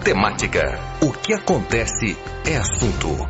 Temática. O que acontece é assunto.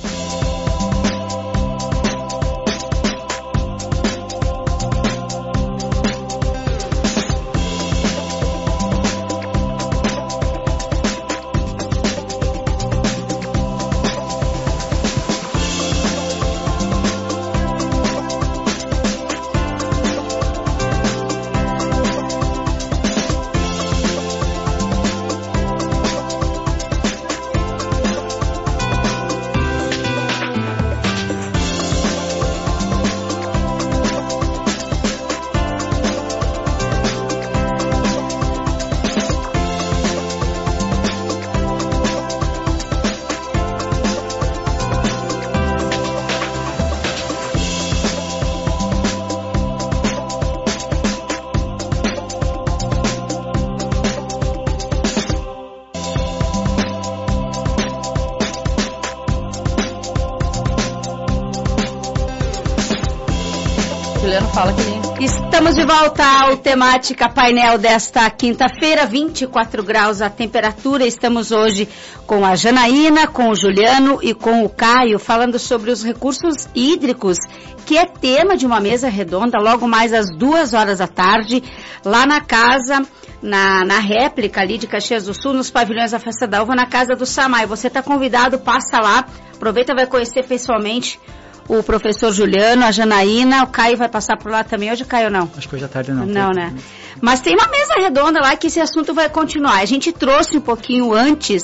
Estamos de volta ao Temática Painel desta quinta-feira, 24 graus a temperatura. Estamos hoje com a Janaína, com o Juliano e com o Caio, falando sobre os recursos hídricos, que é tema de uma mesa redonda, logo mais às 2h da tarde, lá na casa, na réplica ali de Caxias do Sul, nos pavilhões da Festa da Uva, na casa do Samay. Você está convidado, passa lá, aproveita, vai conhecer pessoalmente o professor Juliano, a Janaína. O Caio vai passar por lá também hoje, Caio, não? Acho que hoje à tarde não. Não, né? Mas tem uma mesa redonda lá que esse assunto vai continuar. A gente trouxe um pouquinho antes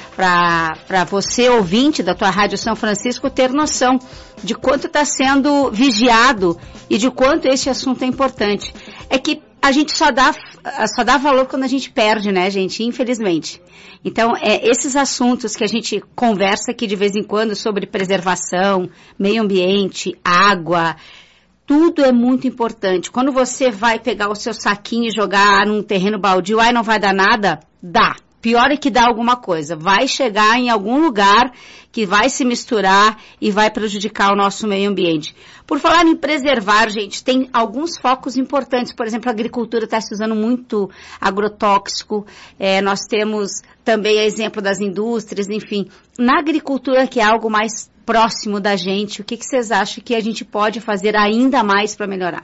para você, ouvinte da tua Rádio São Francisco, ter noção de quanto está sendo vigiado e de quanto esse assunto é importante. É que a gente só dá valor quando a gente perde, né, gente? Infelizmente. Então, esses assuntos que a gente conversa aqui de vez em quando sobre preservação, meio ambiente, água, tudo é muito importante. Quando você vai pegar o seu saquinho e jogar num terreno baldio, não vai dar nada? Dá. Pior é que dá alguma coisa. Vai chegar em algum lugar que vai se misturar e vai prejudicar o nosso meio ambiente. Por falar em preservar, gente, tem alguns focos importantes. Por exemplo, a agricultura está se usando muito agrotóxico. Nós temos também exemplo das indústrias, enfim. Na agricultura, que é algo mais próximo da gente, o que vocês acham que a gente pode fazer ainda mais para melhorar?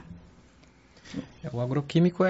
O agroquímico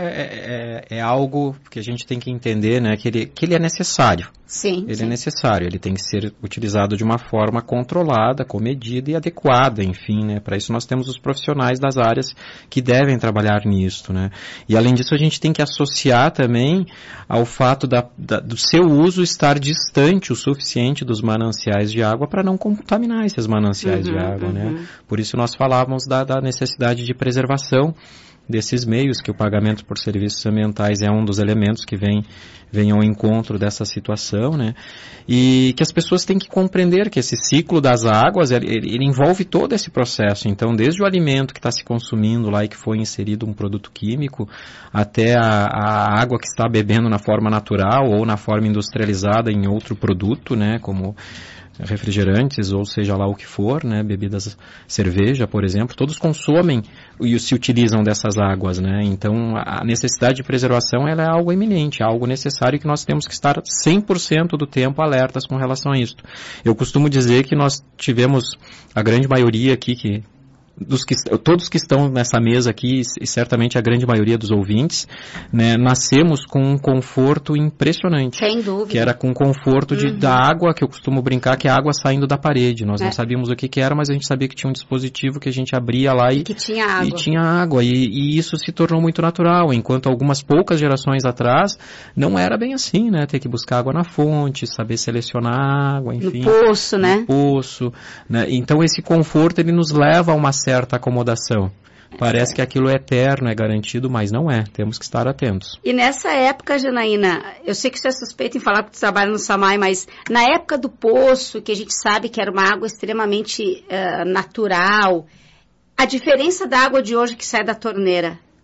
é algo que a gente tem que entender, né, que ele é necessário. Sim. Ele é necessário, ele tem que ser utilizado de uma forma controlada, comedida e adequada, enfim, né. Para isso nós temos os profissionais das áreas que devem trabalhar nisso, né. E além disso a gente tem que associar também ao fato do seu uso estar distante o suficiente dos mananciais de água para não contaminar esses mananciais de água, né. Por isso nós falávamos da necessidade de preservação desses meios, que o pagamento por serviços ambientais é um dos elementos que vem ao encontro dessa situação, né? E que as pessoas têm que compreender que esse ciclo das águas, ele envolve todo esse processo. Então, desde o alimento que está se consumindo lá e que foi inserido um produto químico, até a água que está bebendo na forma natural ou na forma industrializada em outro produto, né? Como refrigerantes, ou seja lá o que for, né, bebidas, cerveja, por exemplo, todos consomem e se utilizam dessas águas, né, então a necessidade de preservação ela é algo iminente, algo necessário que nós temos que estar 100% do tempo alertas com relação a isso. Eu costumo dizer que nós tivemos a grande maioria aqui todos que estão nessa mesa aqui, e certamente a grande maioria dos ouvintes, né, nascemos com um conforto impressionante. Sem dúvida. Que era com conforto da água, que eu costumo brincar que é a água saindo da parede. Nós não sabíamos o que era, mas a gente sabia que tinha um dispositivo que a gente abria lá e que tinha água. E tinha água. E isso se tornou muito natural, enquanto algumas poucas gerações atrás não era bem assim, né? Ter que buscar água na fonte, saber selecionar água, enfim. No poço, né? No poço, né? Então esse conforto, ele nos leva a uma certa acomodação. Parece que aquilo é eterno, é garantido, mas não é. Temos que estar atentos. E nessa época, Janaína, eu sei que você é suspeita em falar que você trabalha no Samay, mas na época do poço, que a gente sabe que era uma água extremamente natural, a diferença da água de hoje que sai da torneira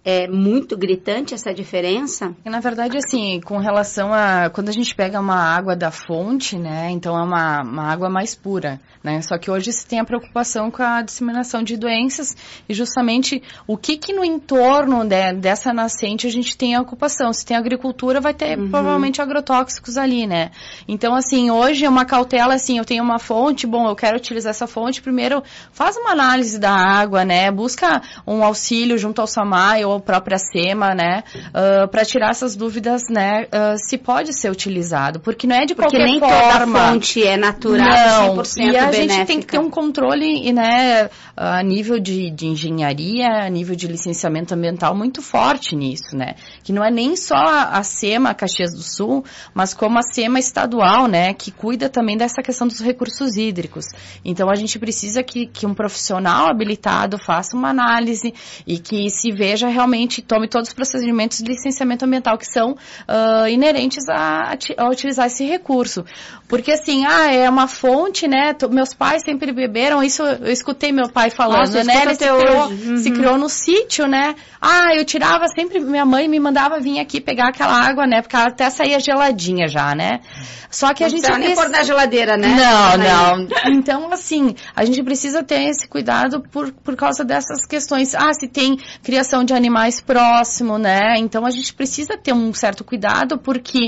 é muito gritante essa diferença? Na verdade, assim, com relação a... Quando a gente pega uma água da fonte, né? Então, é uma água mais pura, né? Só que hoje se tem a preocupação com a disseminação de doenças e justamente o que no entorno dessa nascente a gente tem a ocupação. Se tem agricultura, vai ter provavelmente agrotóxicos ali, né? Então, assim, hoje é uma cautela, assim, eu tenho uma fonte, bom, eu quero utilizar essa fonte, primeiro faz uma análise da água, né? Busca um auxílio junto ao SAMAI ou a própria SEMA, né? Para tirar essas dúvidas, né? Se pode ser utilizado, porque não é de qualquer forma. Porque nem toda fonte é natural, 100% e a benéfica. gente tem que ter um controle, né? A nível de engenharia, a nível de licenciamento ambiental muito forte nisso, né? Que não é nem só a SEMA Caxias do Sul, mas como a SEMA estadual, né? Que cuida também dessa questão dos recursos hídricos. Então, a gente precisa que um profissional habilitado faça uma análise e que se veja realmente, tome todos os procedimentos de licenciamento ambiental que são inerentes a utilizar esse recurso. Porque assim, é uma fonte, né? Meus pais sempre beberam, isso eu escutei meu pai falando, né? Ele se criou no sítio, né? Eu tirava sempre, minha mãe me mandava vir aqui pegar aquela água, né? Porque ela até saía geladinha já, né? Só que a gente não nem pôr na geladeira, né? Não. Então, assim, a gente precisa ter esse cuidado por causa dessas questões. Se tem criação de animais próximo, né? Então, a gente precisa ter um certo cuidado porque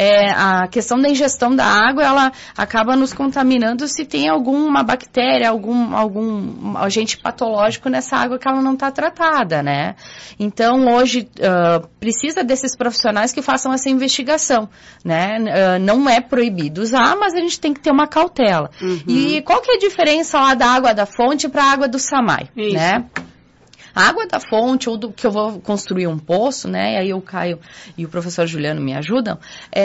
a questão da ingestão da água, ela acaba nos contaminando se tem alguma bactéria, algum agente patológico nessa água que ela não está tratada, né? Então, hoje, precisa desses profissionais que façam essa investigação, né? Não é proibido usar, mas a gente tem que ter uma cautela. E qual que é a diferença lá da água da fonte para a água do SAMAI, né? A água da fonte, ou do que eu vou construir um poço, né? E aí o Caio e o professor Juliano me ajudam.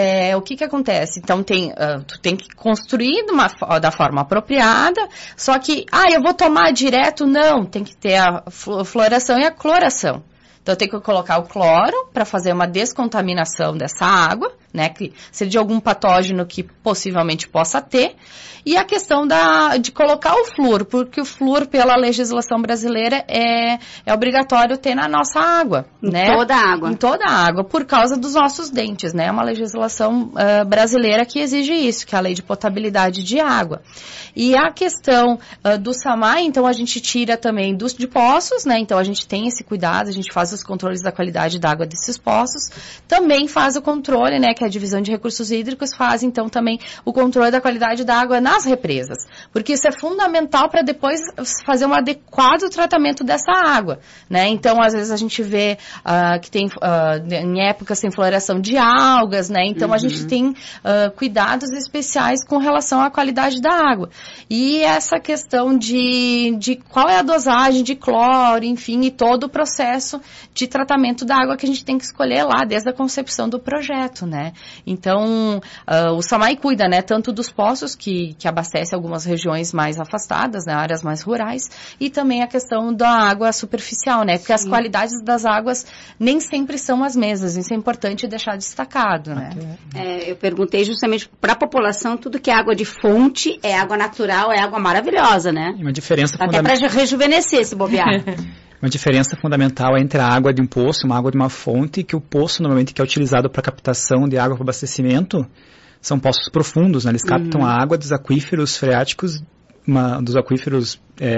O que acontece? Então, tu tem que construir da forma apropriada, só que, eu vou tomar direto? Não, tem que ter a floração e a cloração. Então, eu tenho que colocar o cloro para fazer uma descontaminação dessa água, né? Que seria de algum patógeno que possivelmente possa ter. E a questão de colocar o flúor, porque o flúor, pela legislação brasileira, é obrigatório ter na nossa água, né? Toda a água. Em toda a água, por causa dos nossos dentes, né? É uma legislação brasileira que exige isso, que é a lei de potabilidade de água. E a questão do SAMAI, então, a gente tira também de poços, né? Então, a gente tem esse cuidado, a gente faz os controles da qualidade da água desses poços. Também faz o controle, né? Que é a divisão de recursos hídricos faz, então, também o controle da qualidade da água nas represas. Porque isso é fundamental para depois fazer um adequado tratamento dessa água, né? Então, às vezes, a gente vê que tem, em épocas, tem floração de algas, né? Então, a gente tem cuidados especiais com relação à qualidade da água. E essa questão de qual é a dosagem de cloro, enfim, e todo o processo de tratamento da água que a gente tem que escolher lá, desde a concepção do projeto, né? Então, o SAMAI cuida, né, tanto dos poços que abastece algumas regiões mais afastadas, né, áreas mais rurais, e também a questão da água superficial, né? Porque as qualidades das águas nem sempre são as mesmas, isso é importante deixar destacado, né? Eu perguntei justamente para a população, tudo que é água de fonte é água natural, é água maravilhosa, né? Uma diferença até para rejuvenescer, se bobear. Uma diferença fundamental entre a água de um poço, uma água de uma fonte, que o poço normalmente que é utilizado para captação de água para abastecimento são poços profundos, né? Eles captam a água dos aquíferos freáticos, dos aquíferos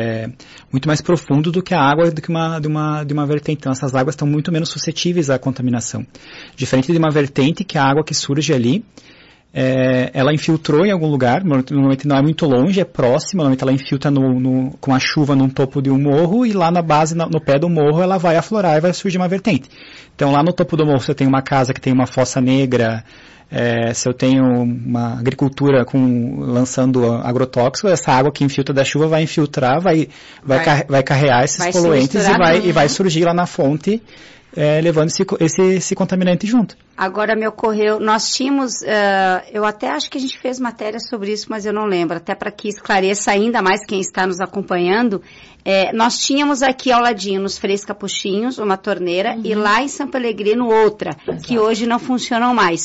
muito mais profundo do que a água de uma vertente. Então, essas águas estão muito menos suscetíveis à contaminação. Diferente de uma vertente, que a água que surge ali, ela infiltrou em algum lugar, normalmente não é muito longe, é próxima, normalmente ela infiltra com a chuva no topo de um morro e lá na base, no pé do morro, ela vai aflorar e vai surgir uma vertente. Então, lá no topo do morro, você tem uma casa que tem uma fossa negra, se eu tenho uma agricultura lançando agrotóxico, essa água que infiltra da chuva vai infiltrar, vai carregar esses poluentes e vai surgir lá na fonte, levando esse contaminante junto. Agora me ocorreu, nós tínhamos, eu até acho que a gente fez matéria sobre isso, mas eu não lembro, até para que esclareça ainda mais quem está nos acompanhando, nós tínhamos aqui ao ladinho, nos Frei Capuchinhos, uma torneira, e lá em São Pellegrino outra, que hoje não funcionam mais.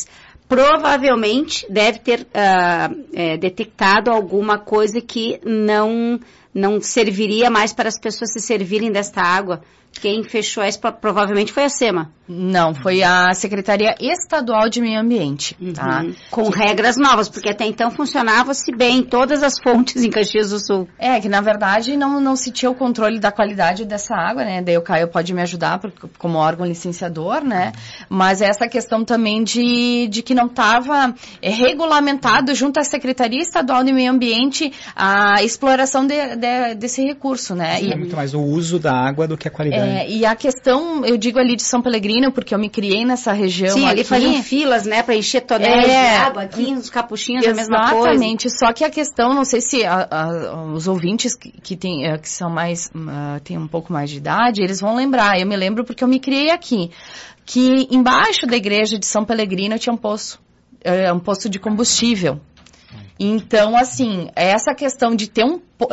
Provavelmente deve ter detectado alguma coisa que não não serviria mais para as pessoas se servirem desta água. Quem fechou isso provavelmente foi a SEMA. Não, foi a Secretaria Estadual de Meio Ambiente, tá? Com regras novas, porque até então funcionava-se bem em todas as fontes em Caxias do Sul. Que na verdade não se tinha o controle da qualidade dessa água, né? Daí o Caio pode me ajudar como órgão licenciador, né? Mas essa questão também de que não estava regulamentado junto à Secretaria Estadual de Meio Ambiente a exploração desse recurso, né? É muito mais o uso da água do que a qualidade. E a questão, eu digo ali de São Pellegrino, porque eu me criei nessa região. Sim, ali aqui, faziam filas, né, para encher tonéis de água, aqui nos Capuchinhos a mesma coisa. Exatamente, só que a questão, não sei se os ouvintes que são mais, têm um pouco mais de idade, eles vão lembrar, eu me lembro porque eu me criei aqui, que embaixo da igreja de São Pellegrino tinha um poço de combustível. Então, assim, essa questão de ter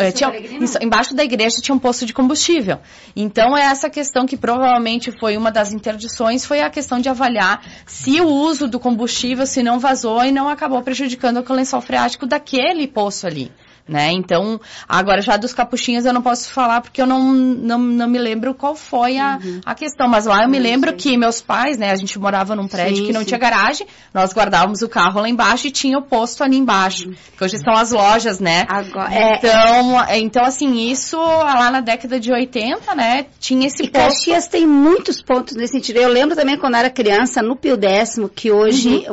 embaixo da igreja tinha um posto de combustível. Então, essa questão que provavelmente foi uma das interdições, foi a questão de avaliar se o uso do combustível, se não vazou e não acabou prejudicando o lençol freático daquele poço ali. Né? Então, agora já dos Capuchinhos eu não posso falar porque eu não me lembro qual foi a questão, mas lá eu me lembro que meus pais, né, a gente morava num prédio que não tinha garagem, nós guardávamos o carro lá embaixo e tinha o posto ali embaixo, que hoje são as lojas, né? Agora, então assim, isso lá na década de 80, né, tinha esse posto. Caxias tem muitos pontos nesse sentido. Eu lembro também quando eu era criança, no Pio Décimo, que hoje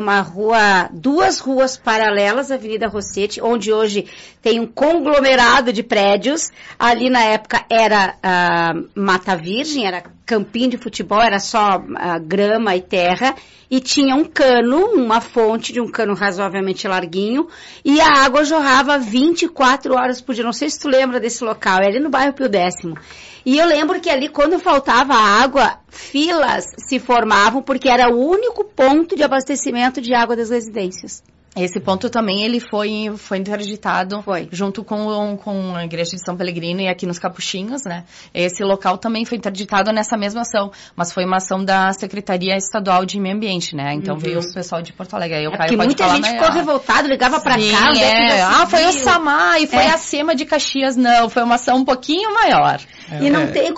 duas ruas paralelas à Avenida Rossetti, onde hoje tem um conglomerado de prédios. Ali na época era Mata Virgem, era campinho de futebol, era só grama e terra, e tinha um cano, uma fonte de um cano razoavelmente larguinho, e a água jorrava 24 horas por dia. Não sei se tu lembra desse local, é ali no bairro Pio Décimo. E eu lembro que ali, quando faltava água, filas se formavam, porque era o único ponto de abastecimento de água das residências. Esse ponto também, ele foi interditado junto com a igreja de São Pellegrino e aqui nos Capuchinhos, né? Esse local também foi interditado nessa mesma ação, mas foi uma ação da Secretaria Estadual de Meio Ambiente, né? Então veio o pessoal de Porto Alegre. Aí o Caio pode muita falar gente ficou revoltada, ligava pra cá. Foi o SAMAR e foi a SEMA de Caxias. Não, foi uma ação um pouquinho maior. E não tem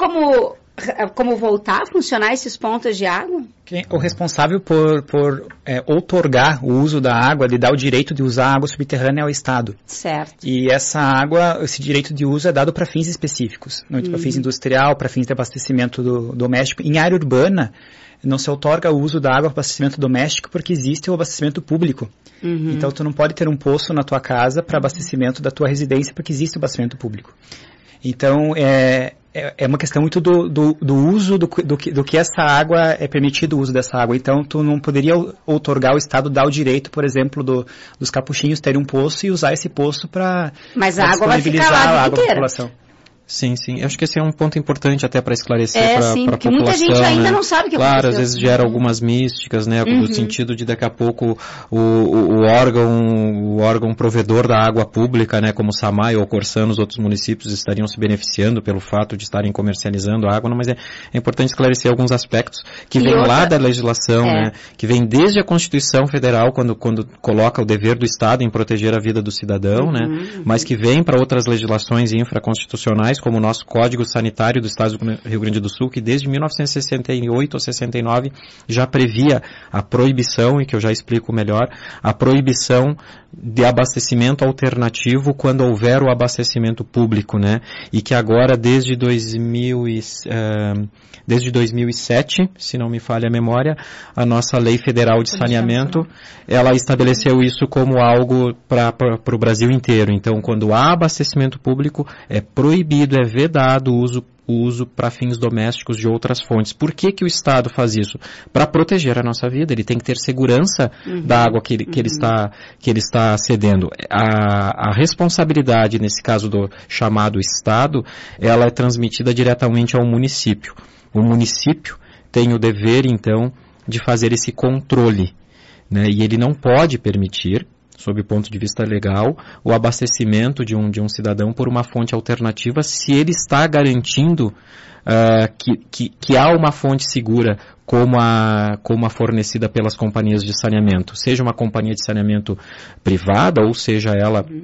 como voltar a funcionar esses pontos de água? O responsável por outorgar o uso da água, de dar o direito de usar a água subterrânea é o Estado. Certo. E esse direito de uso é dado para fins específicos, para fins industrial, para fins de abastecimento doméstico. Em área urbana, não se outorga o uso da água para abastecimento doméstico porque existe o abastecimento público. Então, tu não pode ter um poço na tua casa para abastecimento da tua residência porque existe o abastecimento público. Então, é uma questão muito do uso do que essa água é permitido o uso dessa água. Então, tu não poderia outorgar o Estado dar o direito, por exemplo, dos Capuchinhos terem um poço e usar esse poço para disponibilizar a água para a população. Sim, sim. Eu acho que esse é um ponto importante até para esclarecer para a população. Muita gente ainda não sabe o que aconteceu. Claro, às vezes gera algumas místicas, né? No sentido de daqui a pouco o órgão provedor da água pública, né? Como Samai ou Corsã, nos outros municípios estariam se beneficiando pelo fato de estarem comercializando a água, não, mas é importante esclarecer alguns aspectos que vêm lá da legislação, né? Que vem desde a Constituição Federal, quando coloca o dever do Estado em proteger a vida do cidadão, né? Mas que vem para outras legislações infraconstitucionais, como o nosso Código Sanitário do Estado do Rio Grande do Sul, que desde 1968 ou 69 já previa a proibição, e que eu já explico melhor, a proibição de abastecimento alternativo quando houver o abastecimento público, né? E que agora, desde 2007, se não me falha a memória, a nossa Lei Federal de Saneamento, ela estabeleceu isso como algo para o Brasil inteiro. Então, quando há abastecimento público, é proibido, é vedado o uso para fins domésticos de outras fontes. Por que o Estado faz isso? Para proteger a nossa vida. Ele tem que ter segurança da água que ele está cedendo. A responsabilidade, nesse caso do chamado Estado, ela é transmitida diretamente ao município. O município tem o dever, então, de fazer esse controle, né? E ele não pode permitir, sob o ponto de vista legal, o abastecimento de um cidadão por uma fonte alternativa, se ele está garantindo que há uma fonte segura como a fornecida pelas companhias de saneamento, seja uma companhia de saneamento privada ou seja ela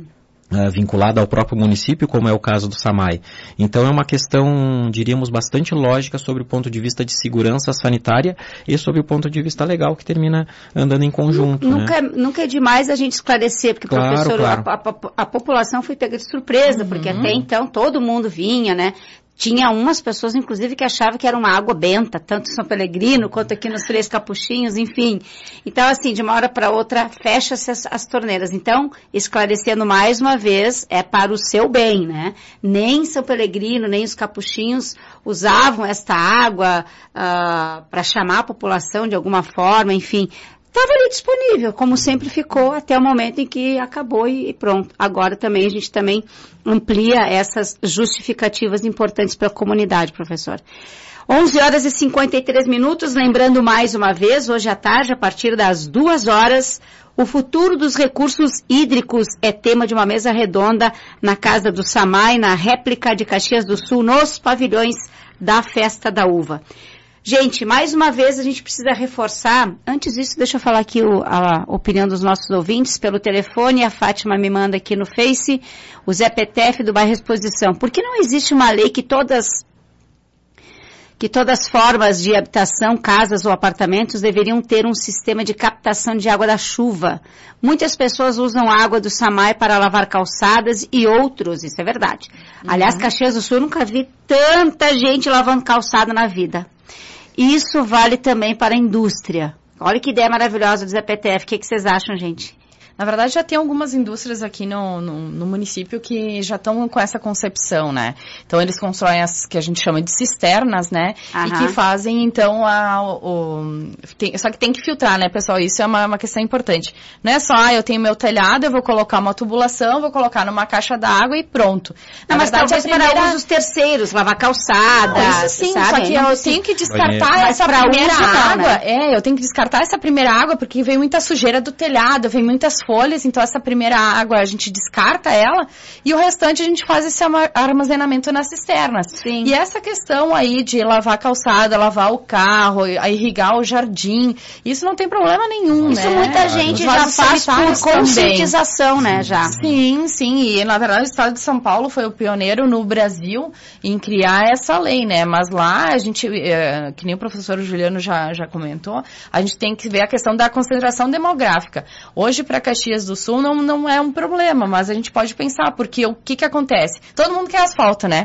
vinculada ao próprio município, como é o caso do SAMAI. Então é uma questão, diríamos, bastante lógica sobre o ponto de vista de segurança sanitária e sobre o ponto de vista legal, que termina andando em conjunto. Nunca é demais a gente esclarecer, porque, professor, claro. A população foi pega de surpresa, porque até então todo mundo vinha, né? Tinha umas pessoas, inclusive, que achavam que era uma água benta, tanto em São Pelegrino quanto aqui nos Três Capuchinhos, enfim. Então, assim, de uma hora para outra, fecha-se as torneiras. Então, esclarecendo mais uma vez, é para o seu bem, né? Nem São Pelegrino, nem os Capuchinhos usavam esta água para chamar a população de alguma forma, enfim. Estava ali disponível, como sempre ficou, até o momento em que acabou e pronto. Agora também, a gente também amplia essas justificativas importantes para a comunidade, professor. 11 horas e 53 minutos, lembrando mais uma vez, hoje à tarde, a partir das 2 horas, o futuro dos recursos hídricos é tema de uma mesa redonda na Casa do SAMAI, na réplica de Caxias do Sul, nos pavilhões da Festa da Uva. Gente, mais uma vez a gente precisa reforçar, antes disso deixa eu falar aqui a opinião dos nossos ouvintes pelo telefone, a Fátima me manda aqui no Face, o Zé Petef do bairro Exposição. Por que não existe uma lei que todas formas de habitação, casas ou apartamentos deveriam ter um sistema de captação de água da chuva? Muitas pessoas usam a água do SAMAI para lavar calçadas e outros, isso é verdade. Aliás, Caxias do Sul eu nunca vi tanta gente lavando calçada na vida. Isso vale também para a indústria. Olha que ideia maravilhosa do Zé PTF. O que vocês acham, gente? Na verdade, já tem algumas indústrias aqui no município que já estão com essa concepção, né? Então, eles constroem as que a gente chama de cisternas, né? E que fazem, então, só que tem que filtrar, né, pessoal? Isso é uma questão importante. Não é só, eu tenho meu telhado, eu vou colocar uma tubulação, vou colocar numa caixa d'água e pronto. Não, mas talvez para usos terceiros, lavar calçada, isso sim, sabe? Só que eu tenho que descartar essa primeira água. Né? Eu tenho que descartar essa primeira água, porque vem muita sujeira do telhado, vem muitas folhas, então essa primeira água a gente descarta ela e o restante a gente faz esse armazenamento nas cisternas. Sim. E essa questão aí de lavar a calçada, lavar o carro, irrigar o jardim, isso não tem problema nenhum, isso né? Muita gente já faz por conscientização, né, já. Sim, e na verdade o estado de São Paulo foi o pioneiro no Brasil em criar essa lei, né? Mas lá a gente, que nem o professor Juliano já comentou, a gente tem que ver a questão da concentração demográfica. Hoje, para Caxias do Sul não é um problema, mas a gente pode pensar, porque o que acontece? Todo mundo quer asfalto, né?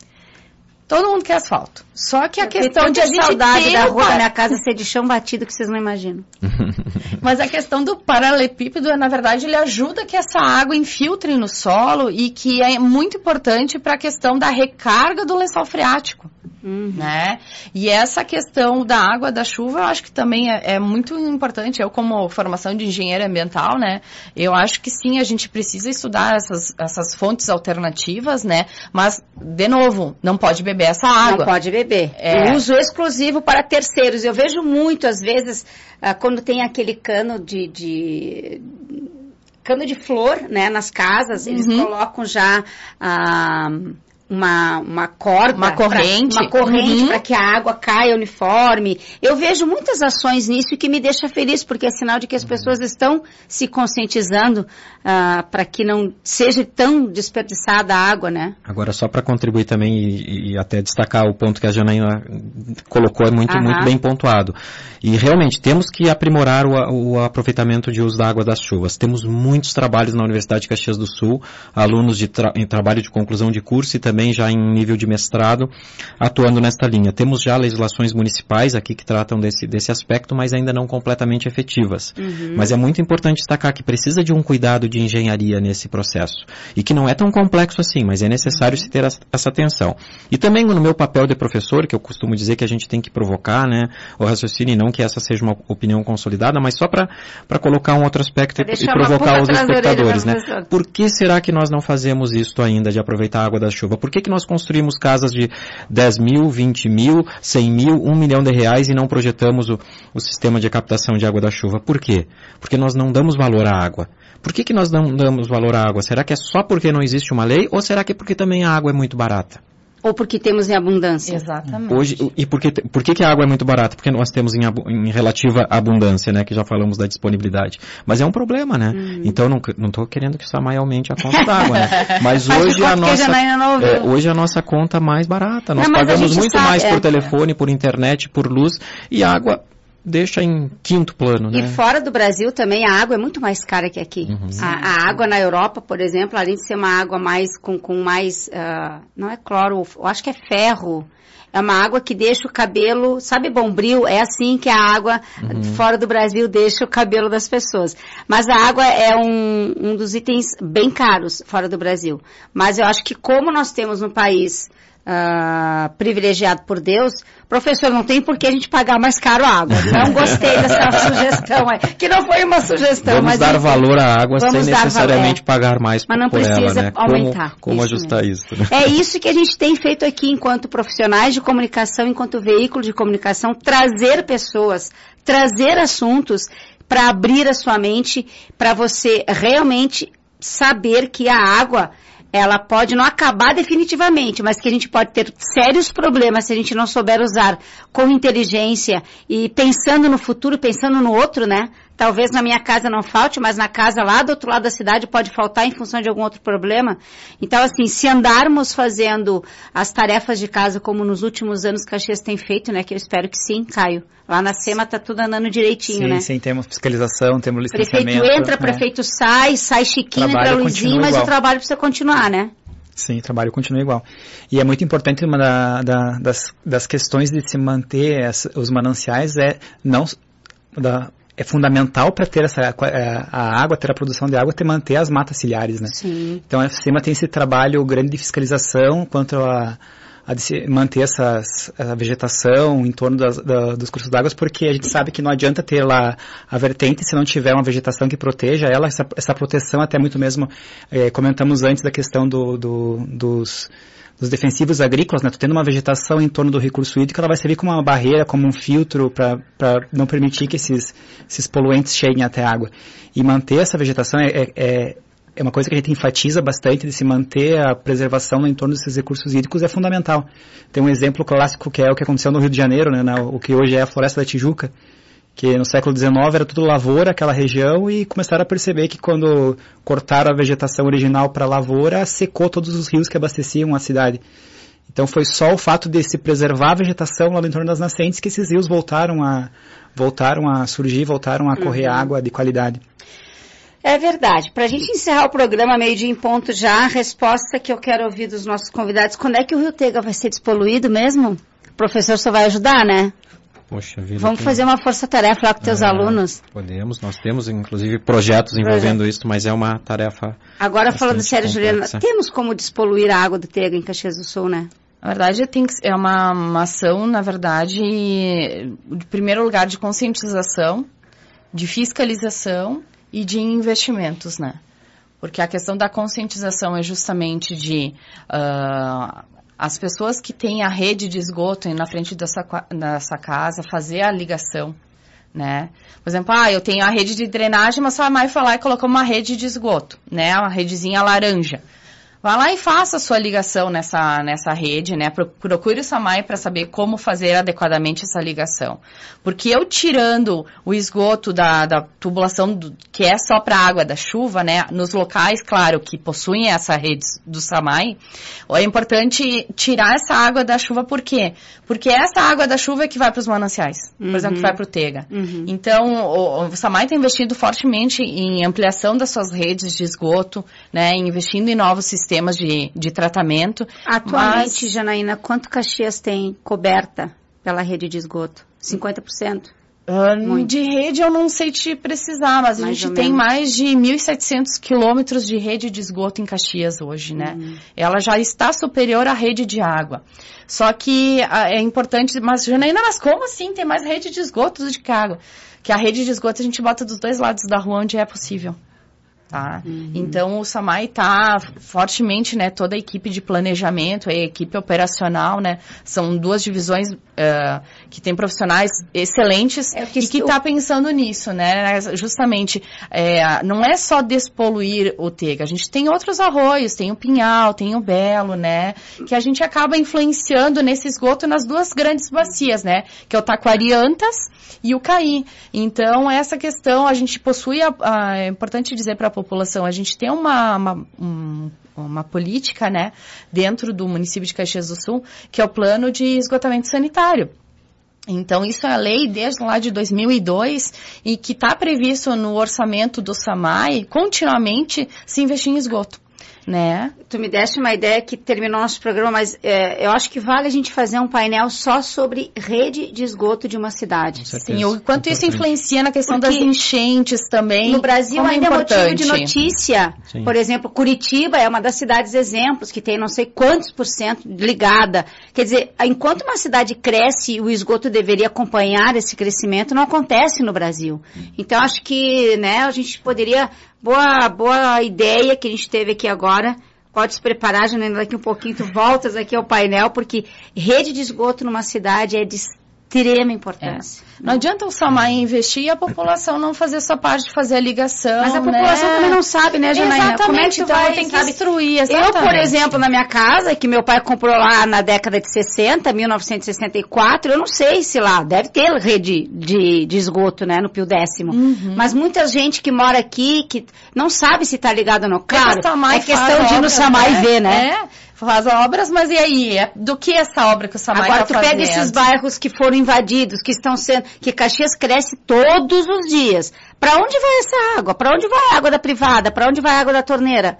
Todo mundo quer asfalto. Só que a questão de a gente saudade da rua da minha casa ser de chão batido que vocês não imaginam. Mas a questão do paralelepípedo, na verdade, ele ajuda que essa água infiltre no solo e que é muito importante para a questão da recarga do lençol freático. Né? E essa questão da água da chuva, eu acho que também é muito importante. Eu, como formação de engenheiro ambiental, né? Eu acho que sim, a gente precisa estudar essas fontes alternativas, né? Mas, de novo, não pode beber essa água. Não pode beber. Uso exclusivo para terceiros. Eu vejo muito, às vezes, quando tem aquele cano de flor, né? Nas casas, eles colocam já uma corda, uma corrente para que a água caia uniforme. Eu vejo muitas ações nisso e que me deixa feliz, porque é sinal de que as pessoas estão se conscientizando para que não seja tão desperdiçada a água, né? Agora, só para contribuir também e até destacar o ponto que a Janaína colocou, é muito bem pontuado. E realmente, temos que aprimorar o aproveitamento de uso da água das chuvas. Temos muitos trabalhos na Universidade de Caxias do Sul, alunos em trabalho de conclusão de curso e também já em nível de mestrado, atuando nesta linha. Temos já legislações municipais aqui que tratam desse aspecto, mas ainda não completamente efetivas. Mas é muito importante destacar que precisa de um cuidado de engenharia nesse processo. E que não é tão complexo assim, mas é necessário se ter essa atenção. E também no meu papel de professor, que eu costumo dizer que a gente tem que provocar, né, o raciocínio, e não que essa seja uma opinião consolidada, mas só para colocar um outro aspecto e provocar os espectadores, né? Por que será que nós não fazemos isso ainda, de aproveitar a água da chuva? Por que nós construímos casas de 10 mil, 20 mil, 100 mil, 1 milhão de reais e não projetamos o sistema de captação de água da chuva? Por quê? Porque nós não damos valor à água. Por que nós não damos valor à água? Será que é só porque não existe uma lei ou será que é porque também a água é muito barata? Ou porque temos em abundância? Exatamente. Hoje, e por que a água é muito barata? Porque nós temos em relativa abundância, né? Que já falamos da disponibilidade. Mas é um problema, né? Então, não estou querendo que o SAMAI aumente a conta d'água, né? Mas hoje a nossa conta mais barata. Nós pagamos muito mais por telefone, por internet, por luz, e a água deixa em quinto plano, né? E fora do Brasil também a água é muito mais cara que aqui. A água na Europa, por exemplo, além de ser uma água mais com mais, não é cloro, eu acho que é ferro. É uma água que deixa o cabelo, sabe, Bombril? É assim que a água fora do Brasil deixa o cabelo das pessoas. Mas a água é um dos itens bem caros fora do Brasil. Mas eu acho que como nós temos um país privilegiado por Deus, professor, não tem por que a gente pagar mais caro a água. Não gostei dessa sugestão aí, que não foi uma sugestão. Vamos dar valor à água sem necessariamente pagar mais por ela, né? Mas não precisa aumentar. Como ajustar isso? Né? É isso que a gente tem feito aqui enquanto profissionais de comunicação, enquanto veículo de comunicação, trazer pessoas, trazer assuntos para abrir a sua mente, para você realmente saber que a água ela pode não acabar definitivamente, mas que a gente pode ter sérios problemas se a gente não souber usar com inteligência e pensando no futuro, pensando no outro, né? Talvez na minha casa não falte, mas na casa lá do outro lado da cidade pode faltar em função de algum outro problema. Então, assim, se andarmos fazendo as tarefas de casa como nos últimos anos Caxias tem feito, né? Que eu espero que sim, Caio. Lá na SEMA tá tudo andando direitinho, né? Sim, temos fiscalização, temos licenciamento. Prefeito entra, prefeito sai chiquinho, entra luzinho, mas o trabalho precisa continuar, né? Sim, o trabalho continua igual. E é muito importante, uma das questões de se manter os mananciais é fundamental para ter a água, ter a produção de água, manter as matas ciliares, né? Sim. Então a SEMA tem esse trabalho grande de fiscalização quanto a manter a vegetação em torno dos cursos d'água, porque a gente sabe que não adianta ter lá a vertente se não tiver uma vegetação que proteja ela, essa proteção até muito mesmo, comentamos antes da questão dos defensivos agrícolas, né? Tu tendo uma vegetação em torno do recurso hídrico, ela vai servir como uma barreira, como um filtro para não permitir que esses poluentes cheguem até a água. E manter essa vegetação é uma coisa que a gente enfatiza bastante, de se manter a preservação em torno desses recursos hídricos é fundamental. Tem um exemplo clássico que é o que aconteceu no Rio de Janeiro, né? O que hoje é a Floresta da Tijuca, que no século XIX era tudo lavoura, aquela região, e começaram a perceber que quando cortaram a vegetação original para lavoura, secou todos os rios que abasteciam a cidade. Então foi só o fato de se preservar a vegetação lá no entorno das nascentes que esses rios voltaram a surgir, voltaram a correr água de qualidade. É verdade. Para a gente encerrar o programa, meio-dia em ponto já, a resposta que eu quero ouvir dos nossos convidados, quando é que o Rio Tega vai ser despoluído mesmo? O professor só vai ajudar, né? Poxa vida. Vamos fazer uma força-tarefa lá com teus alunos. Podemos, nós temos inclusive projetos envolvendo isso, mas é uma tarefa. Agora falando sério, Juliana, temos como despoluir a água do Tega em Caxias do Sul, né? Na verdade, é uma ação, na verdade, de primeiro lugar de conscientização, de fiscalização e de investimentos, né? Porque a questão da conscientização é justamente de as pessoas que têm a rede de esgoto na frente dessa casa fazer a ligação, né? Por exemplo, eu tenho a rede de drenagem, mas a SAMAI foi lá e colocou uma rede de esgoto, né? Uma redezinha laranja. Vá lá e faça a sua ligação nessa rede, né? Procure o SAMAI para saber como fazer adequadamente essa ligação. Porque eu tirando o esgoto da tubulação que é só para a água da chuva, né? Nos locais, claro, que possuem essa rede do SAMAI, é importante tirar essa água da chuva. Por quê? Porque essa água da chuva é que vai para os mananciais. Por exemplo, que vai para o Tega. Então, o SAMAI está investindo fortemente em ampliação das suas redes de esgoto, né? Investindo em novos sistemas de tratamento. Atualmente, Janaína, quanto Caxias tem coberta pela rede de esgoto? 50%? De rede eu não sei te precisar, mas a gente tem mais de 1.700 quilômetros de rede de esgoto em Caxias hoje, né? Ela já está superior à rede de água. Só que é importante, mas Janaína, mas como assim? Tem mais rede de esgoto do que água? Que a rede de esgoto a gente bota dos dois lados da rua onde é possível. Tá? Então, o SAMAI está fortemente, né, toda a equipe de planejamento, a equipe operacional, né, são 2 divisões que tem profissionais excelentes e que está pensando nisso, né, justamente, não é só despoluir o Tega, a gente tem outros arroios, tem o Pinhal, tem o Belo, né, que a gente acaba influenciando nesse esgoto nas 2 grandes bacias, né, que é o Taquari-Antas e o Caí. Então, essa questão, a gente possui, é importante dizer para a população, a gente tem uma política, né, dentro do município de Caxias do Sul, que é o plano de esgotamento sanitário. Então, isso é a lei desde lá de 2002 e que está previsto no orçamento do SAMAI continuamente se investir em esgoto, né? Tu me deste uma ideia que terminou nosso programa, mas eu acho que vale a gente fazer um painel só sobre rede de esgoto de uma cidade. Sim, o quanto isso influencia na questão das enchentes também. No Brasil ainda é motivo de notícia. Sim. Por exemplo, Curitiba é uma das cidades exemplos, que tem não sei quantos % ligada. Quer dizer, enquanto uma cidade cresce, o esgoto deveria acompanhar esse crescimento, não acontece no Brasil. Então, acho que, né, a gente poderia... Boa ideia que a gente teve aqui agora. Pode se preparar, Janaína, daqui um pouquinho tu voltas aqui ao painel, porque rede de esgoto numa cidade é de extrema importância. Não adianta o SAMAI investir e a população não fazer sua parte de fazer a ligação. Mas a população também não sabe, né, Janaína? Exatamente, como é que então tem que instruir, exatamente. Eu, por exemplo, na minha casa, que meu pai comprou lá na década de 60, 1964, eu não sei se lá, deve ter rede de esgoto, né, no Pio Décimo. Mas muita gente que mora aqui, que não sabe se está ligado ou não. Claro, é questão de ir no SAMAI e ver, né? Faz obras, mas e aí? Do que essa obra que o SAMAI está fazendo? Agora, tu pega esses bairros que foram invadidos, que estão sendo... Que Caxias cresce todos os dias. Para onde vai essa água? Para onde vai a água da privada? Para onde vai a água da torneira?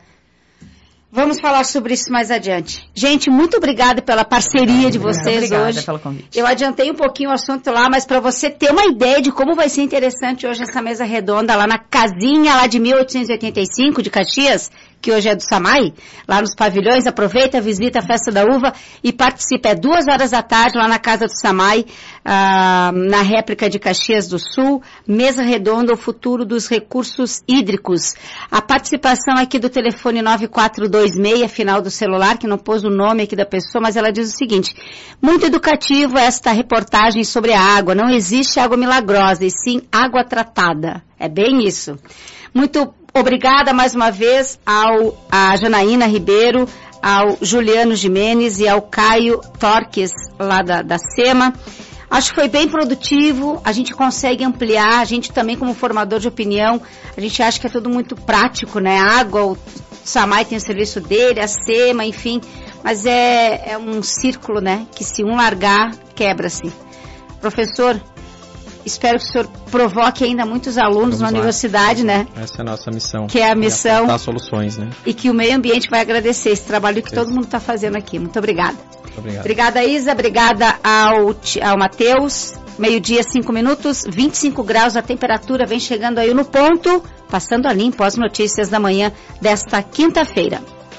Vamos falar sobre isso mais adiante. Gente, muito obrigada pela parceria de vocês hoje. Pelo convite. Eu adiantei um pouquinho o assunto lá, mas para você ter uma ideia de como vai ser interessante hoje essa mesa redonda lá na casinha lá de 1885 de Caxias, que hoje é do SAMAI, lá nos pavilhões, aproveita, visita a Festa da Uva e participa. É 2h da tarde lá na casa do SAMAI, na réplica de Caxias do Sul, mesa redonda, o futuro dos recursos hídricos. A participação aqui do telefone 9426, final do celular, que não pôs o nome aqui da pessoa, mas ela diz o seguinte: muito educativo esta reportagem sobre a água. Não existe água milagrosa, e sim água tratada. É bem isso. Muito obrigada mais uma vez a Janaína Ribeiro, ao Juliano Jimenez e ao Caio Torques, lá da SEMA. Acho que foi bem produtivo, a gente consegue ampliar, a gente também como formador de opinião, a gente acha que é tudo muito prático, né? A água, o SAMAI tem o serviço dele, a SEMA, enfim, mas é um círculo, né? Que se um largar, quebra-se. Professor, espero que o senhor provoque ainda muitos alunos na universidade, né? Essa é a nossa missão. Que é a missão. Dar soluções, né? E que o meio ambiente vai agradecer esse trabalho que todo mundo está fazendo aqui. Muito obrigada. Muito obrigado. Obrigada, Isa. Obrigada ao Matheus. 12:05, 25 graus a temperatura. Vem chegando aí no ponto. Passando a limpo as notícias da manhã desta quinta-feira.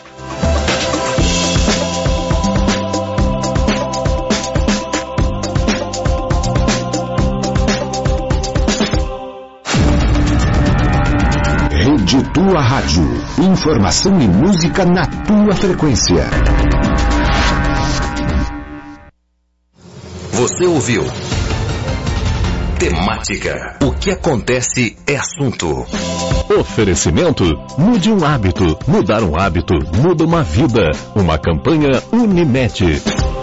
De tua rádio. Informação e música na tua frequência. Você ouviu? Temática. O que acontece é assunto. Oferecimento. Mude um hábito. Mudar um hábito muda uma vida. Uma campanha Unimed.